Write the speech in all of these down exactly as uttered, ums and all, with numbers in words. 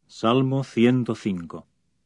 Salmo ciento cinco.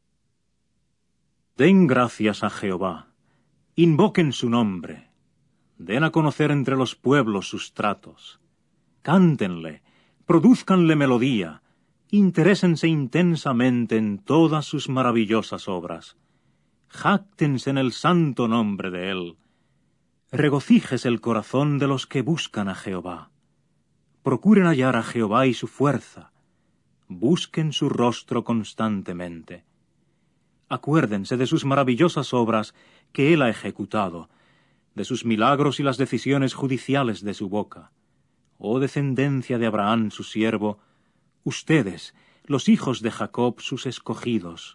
Den gracias a Jehová, invoquen su nombre, den a conocer entre los pueblos sus tratos, cántenle, produzcanle melodía, interésense intensamente en todas sus maravillosas obras, jáctense en el santo nombre de él, regocíjese el corazón de los que buscan a Jehová, procuren hallar a Jehová y su fuerza, busquen su rostro constantemente. Acuérdense de sus maravillosas obras que él ha ejecutado, de sus milagros y las decisiones judiciales de su boca. Oh descendencia de Abraham su siervo, ustedes, los hijos de Jacob sus escogidos.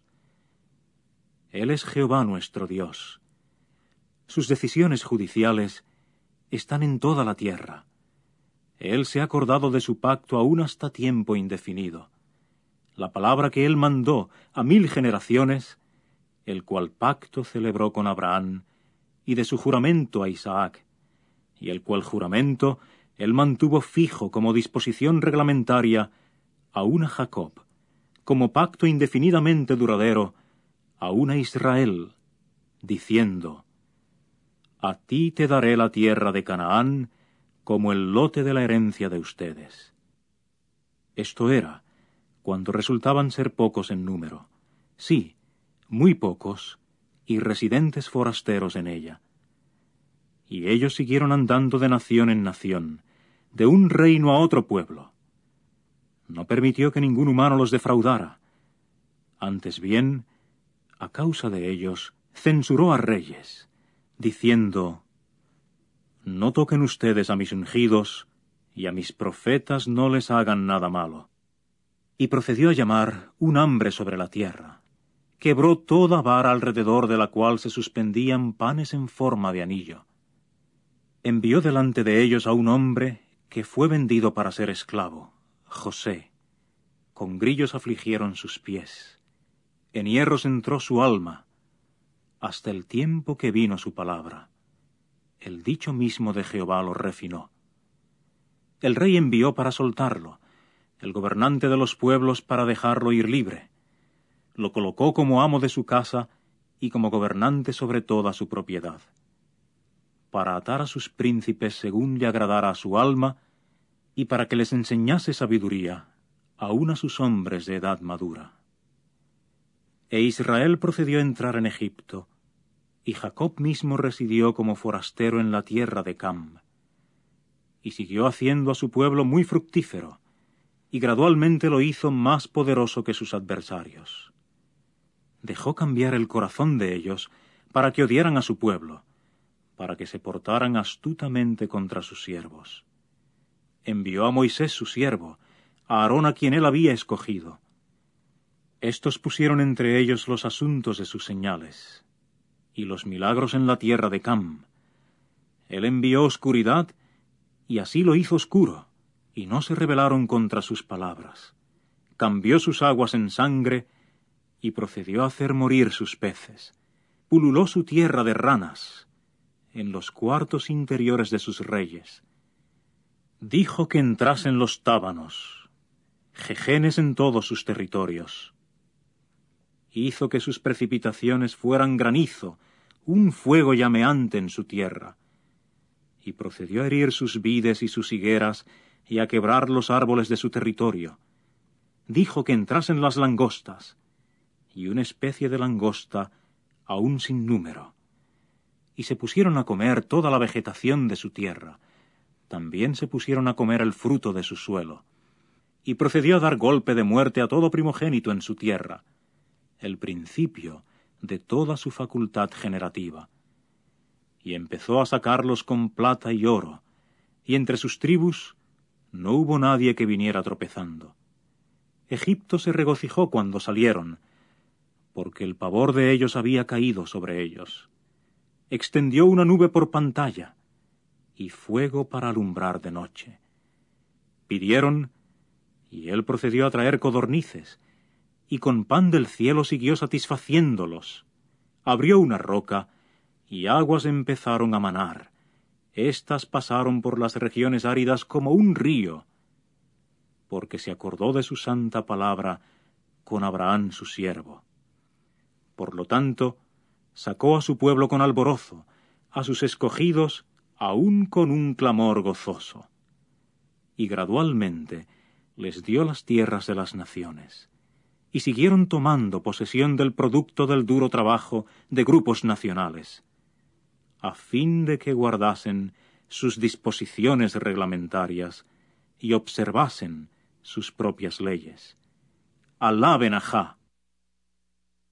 Él es Jehová nuestro Dios. Sus decisiones judiciales están en toda la tierra. Él se ha acordado de su pacto aún hasta tiempo indefinido. La palabra que él mandó a mil generaciones, el cual pacto celebró con Abraham, y de su juramento a Isaac, y el cual juramento él mantuvo fijo como disposición reglamentaria aún a Jacob, como pacto indefinidamente duradero aún a Israel, diciendo: A ti te daré la tierra de Canaán como el lote de la herencia de ustedes. Esto era cuando resultaban ser pocos en número, sí, muy pocos, y residentes forasteros en ella. Y ellos siguieron andando de nación en nación, de un reino a otro pueblo. No permitió que ningún humano los defraudara. Antes bien, a causa de ellos, censuró a reyes, diciendo: No toquen ustedes a mis ungidos, y a mis profetas no les hagan nada malo. Y procedió a llamar un hambre sobre la tierra. Quebró toda vara alrededor de la cual se suspendían panes en forma de anillo. Envió delante de ellos a un hombre que fue vendido para ser esclavo, José. Con grillos afligieron sus pies. En hierros entró su alma, hasta el tiempo que vino su palabra. El dicho mismo de Jehová lo refinó. El rey envió para soltarlo, el gobernante de los pueblos para dejarlo ir libre. Lo colocó como amo de su casa y como gobernante sobre toda su propiedad, para atar a sus príncipes según le agradara a su alma, y para que les enseñase sabiduría, aun a sus hombres de edad madura. E Israel procedió a entrar en Egipto, y Jacob mismo residió como forastero en la tierra de Cam, y siguió haciendo a su pueblo muy fructífero, y gradualmente lo hizo más poderoso que sus adversarios. Dejó cambiar el corazón de ellos para que odiaran a su pueblo, para que se portaran astutamente contra sus siervos. Envió a Moisés su siervo, a Aarón a quien él había escogido. Estos pusieron entre ellos los asuntos de sus señales, y los milagros en la tierra de Cam. Él envió oscuridad, y así lo hizo oscuro, y no se rebelaron contra sus palabras. Cambió sus aguas en sangre, y procedió a hacer morir sus peces. Pululó su tierra de ranas, en los cuartos interiores de sus reyes. Dijo que entrasen los tábanos, jejenes en todos sus territorios. Hizo que sus precipitaciones fueran granizo, un fuego llameante en su tierra. Y procedió a herir sus vides y sus higueras, y a quebrar los árboles de su territorio. Dijo que entrasen las langostas, y una especie de langosta aún sin número. Y se pusieron a comer toda la vegetación de su tierra. También se pusieron a comer el fruto de su suelo. Y procedió a dar golpe de muerte a todo primogénito en su tierra, el principio de toda su facultad generativa. Y empezó a sacarlos con plata y oro, y entre sus tribus no hubo nadie que viniera tropezando. Egipto se regocijó cuando salieron, porque el pavor de ellos había caído sobre ellos. Extendió una nube por pantalla, y fuego para alumbrar de noche. Pidieron, y él procedió a traer codornices, y con pan del cielo siguió satisfaciéndolos. Abrió una roca, y aguas empezaron a manar. Estas pasaron por las regiones áridas como un río, porque se acordó de su santa palabra, con Abraham su siervo. Por lo tanto, sacó a su pueblo con alborozo, a sus escogidos aún con un clamor gozoso. Y gradualmente les dio las tierras de las naciones, y siguieron tomando posesión del producto del duro trabajo de grupos nacionales, a fin de que guardasen sus disposiciones reglamentarias y observasen sus propias leyes. Alaben a Jah,